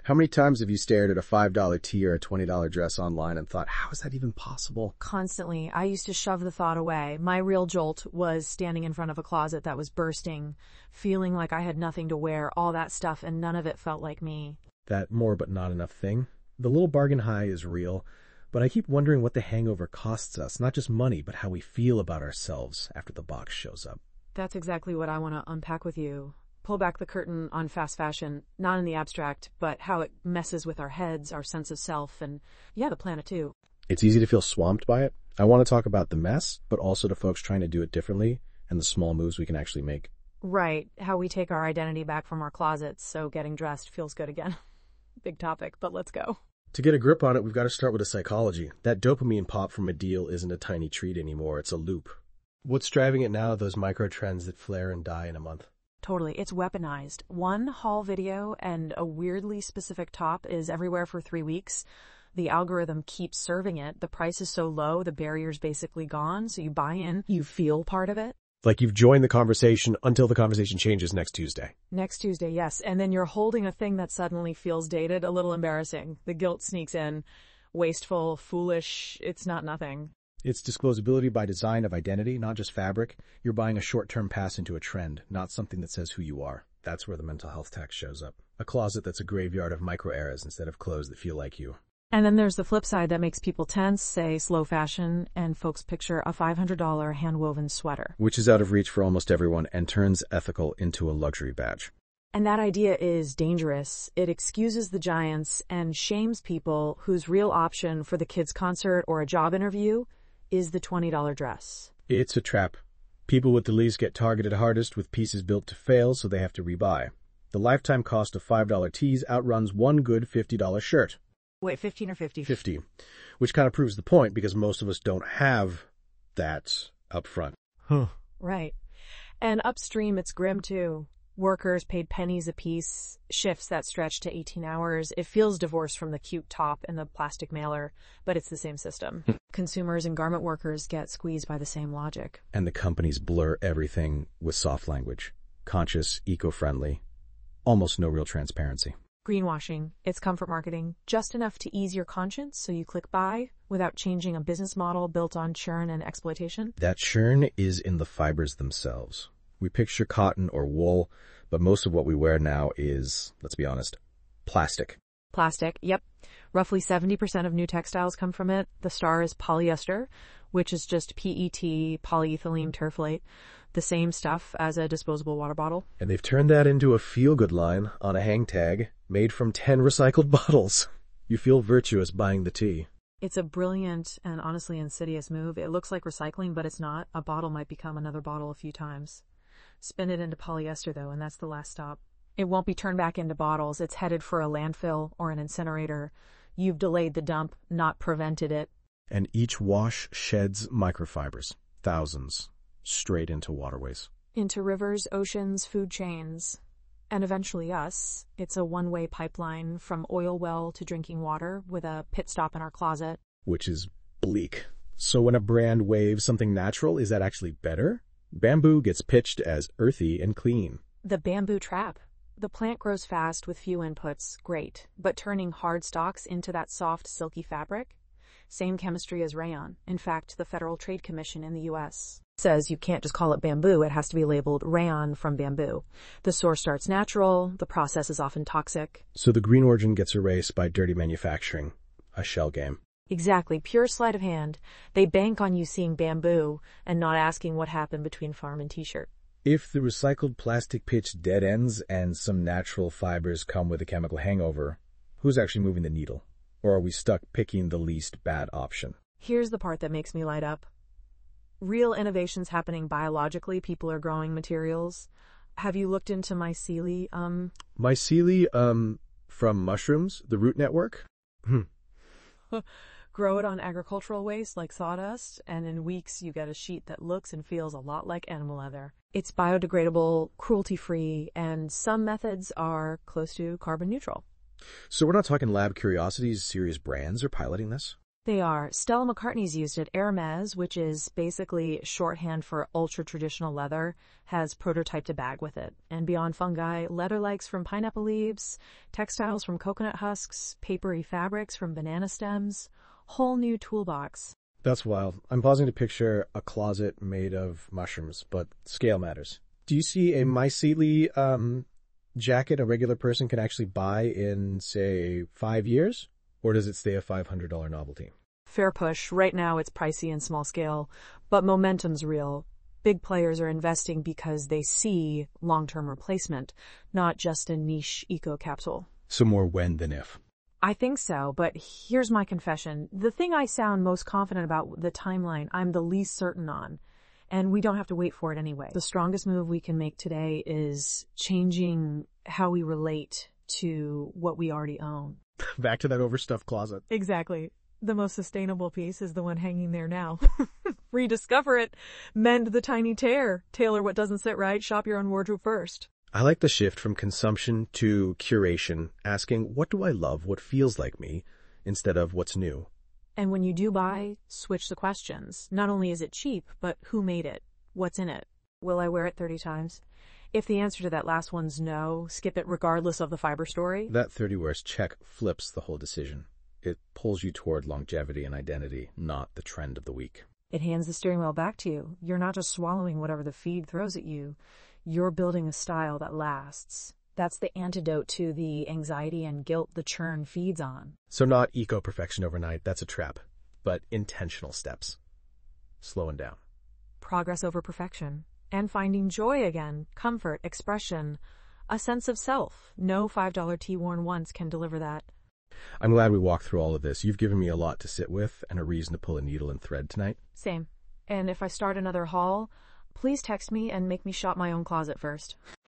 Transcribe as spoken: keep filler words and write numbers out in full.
How many times have you stared at a five dollar tee or a twenty dollar dress online and thought, how is that even possible? Constantly. I used to shove the thought away. My real jolt was standing in front of a closet that was bursting, feeling like I had nothing to wear, all that stuff, and none of it felt like me. That more but not enough thing? The little bargain high is real, but I keep wondering what the hangover costs us, not just money, but how we feel about ourselves after the box shows up. That's exactly what I want to unpack with you. Pull back the curtain on fast fashion, not in the abstract, but how it messes with our heads, our sense of self, and, yeah, the planet too. It's easy to feel swamped by it. I want to talk about the mess, but also to folks trying to do it differently and the small moves we can actually make. Right, how we take our identity back from our closets so getting dressed feels good again. Big topic, but let's go. To get a grip on it, we've got to start with the psychology. That dopamine pop from a deal isn't a tiny treat anymore, it's a loop. What's driving it now, those micro trends that flare and die in a month? Totally. It's weaponized. One haul video and a weirdly specific top is everywhere for three weeks. The algorithm keeps serving it. The price is so low, the barrier's basically gone, so you buy in, you feel part of it. Like you've joined the conversation until the conversation changes next Tuesday. Next Tuesday, yes. And then you're holding a thing that suddenly feels dated, a little embarrassing. The guilt sneaks in. Wasteful, foolish, it's not nothing. It's disclosability by design of identity, not just fabric. You're buying a short-term pass into a trend, not something that says who you are. That's where the mental health tax shows up. A closet that's a graveyard of micro-eras instead of clothes that feel like you. And then there's the flip side that makes people tense, say slow fashion, and folks picture a five hundred dollars hand-woven sweater. Which is out of reach for almost everyone and turns ethical into a luxury badge. And that idea is dangerous. It excuses the giants and shames people whose real option for the kids' concert or a job interview is the twenty dollar dress. It's a trap. People with the least get targeted hardest with pieces built to fail, so they have to rebuy. The lifetime cost of five dollar tees outruns one good fifty dollar shirt. Wait, fifteen or fifty? fifty. Which kind of proves the point because most of us don't have that up front. Huh. Right. And upstream, it's grim too. Workers paid pennies apiece, shifts that stretch to eighteen hours. It feels divorced from the cute top and the plastic mailer, but it's the same system. Consumers and garment workers get squeezed by the same logic. And the companies blur everything with soft language. Conscious, eco-friendly. Almost no real transparency. Greenwashing. It's comfort marketing. Just enough to ease your conscience so you click buy without changing a business model built on churn and exploitation. That churn is in the fibers themselves. We picture cotton or wool, but most of what we wear now is, let's be honest, plastic. Plastic, yep. Roughly seventy percent of new textiles come from it. The star is polyester, which is just P E T, polyethylene terephthalate, the same stuff as a disposable water bottle. And they've turned that into a feel-good line on a hang tag made from ten recycled bottles. You feel virtuous buying the tea. It's a brilliant and honestly insidious move. It looks like recycling, but it's not. A bottle might become another bottle a few times. Spin it into polyester, though, and that's the last stop. It won't be turned back into bottles. It's headed for a landfill or an incinerator. You've delayed the dump, not prevented it. And each wash sheds microfibers, thousands, straight into waterways. Into rivers, oceans, food chains, and eventually us. It's a one-way pipeline from oil well to drinking water with a pit stop in our closet. Which is bleak. So when a brand waves something natural, is that actually better? Bamboo gets pitched as earthy and clean. The bamboo trap. The plant grows fast with few inputs, great, but turning hard stalks into that soft, silky fabric? Same chemistry as rayon. In fact, the Federal Trade Commission in the U S says you can't just call it bamboo, it has to be labeled rayon from bamboo. The source starts natural, the process is often toxic. So the green origin gets erased by dirty manufacturing. A shell game. Exactly, pure sleight of hand. They bank on you seeing bamboo and not asking what happened between farm and t-shirt. If the recycled plastic pitch dead ends and some natural fibers come with a chemical hangover, who's actually moving the needle? Or are we stuck picking the least bad option? Here's the part that makes me light up. Real innovations happening biologically. People are growing materials. Have you looked into myceli? Um, myceli, um, from mushrooms, the root network? Hmm. Grow it on agricultural waste like sawdust, and in weeks you get a sheet that looks and feels a lot like animal leather. It's biodegradable, cruelty-free, and some methods are close to carbon neutral. So we're not talking lab curiosities, serious brands are piloting this? They are. Stella McCartney's used it. Hermes, which is basically shorthand for ultra-traditional leather, has prototyped a bag with it. And beyond fungi, leather-likes from pineapple leaves, textiles from coconut husks, papery fabrics from banana stems, whole new toolbox. That's wild. I'm pausing to picture a closet made of mushrooms, but scale matters. Do you see a mycelium um, jacket a regular person can actually buy in, say, five years? Or does it stay a five hundred dollars novelty? Fair push. Right now it's pricey and small scale, but momentum's real. Big players are investing because they see long-term replacement, not just a niche eco-capsule. So more when than if. I think so, but here's my confession. The thing I sound most confident about, the timeline, I'm the least certain on. And we don't have to wait for it anyway. The strongest move we can make today is changing how we relate to what we already own. Back to that overstuffed closet. Exactly. The most sustainable piece is the one hanging there now. Rediscover it. Mend the tiny tear. Tailor what doesn't sit right. Shop your own wardrobe first. I like the shift from consumption to curation, asking, what do I love, what feels like me, instead of what's new. And when you do buy, switch the questions. Not only is it cheap, but who made it? What's in it? Will I wear it thirty times? If the answer to that last one's no, skip it regardless of the fiber story. That thirty wears check flips the whole decision. It pulls you toward longevity and identity, not the trend of the week. It hands the steering wheel back to you. You're not just swallowing whatever the feed throws at you. You're building a style that lasts. That's the antidote to the anxiety and guilt the churn feeds on. So not eco-perfection overnight, that's a trap, but intentional steps. Slowing down. Progress over perfection. And finding joy again, comfort, expression, a sense of self. No five dollar tee worn once can deliver that. I'm glad we walked through all of this. You've given me a lot to sit with and a reason to pull a needle and thread tonight. Same. And if I start another haul, please text me and make me shop my own closet first.